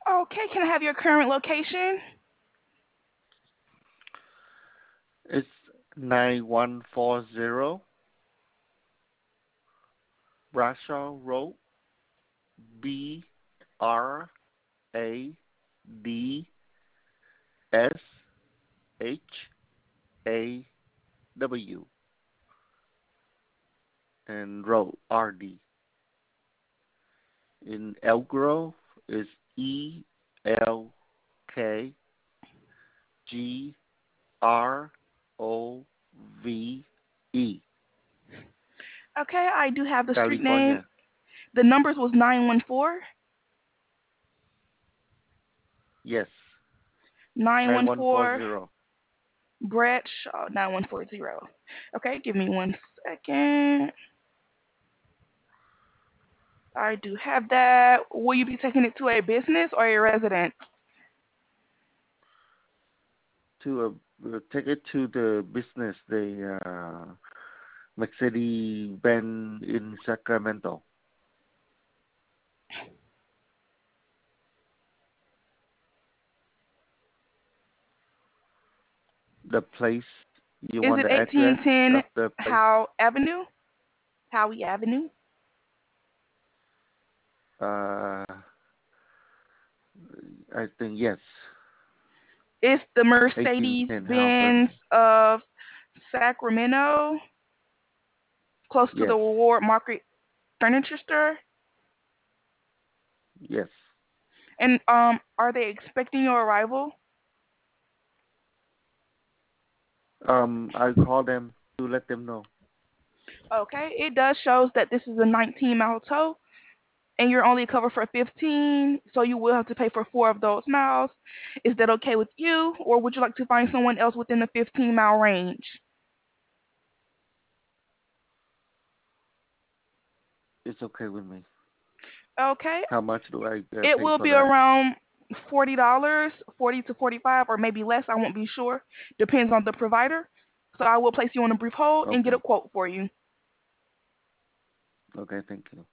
Okay, can I have your current location? It's 9140 Bradshaw Road, Bradshw, and Road RD. In Elk Grove is ELKGROVE, Okay, I do have the street name. California. The numbers was 914. Yes, 914 9140. Bradshaw 9140. Okay, give me one second. I do have that. Will you be taking it to a business or a residence? Take it to the business, the Mercedes Benz in Sacramento. The place, you Is want it the address of 1810 the place? Howe Avenue? Howie Avenue? Uh, I think yes, It's the Mercedes 1810 Benz Halford. of Sacramento, close to the Yes, Ward Market Furniture Store. yes. And are they expecting your arrival? I call them to let them know. Okay, it does shows that this is a 19-mile tow, and you're only covered for 15, so you will have to pay for 4 of those miles. Is that okay with you, or would you like to find someone else within the 15-mile range? It's okay with me. Okay, How much do I it pay will for be that? around $40, 40 to 45, or maybe less. I won't be sure. Depends on the provider. So I will place you on a brief hold and get a Okay, quote for you. okay, thank you.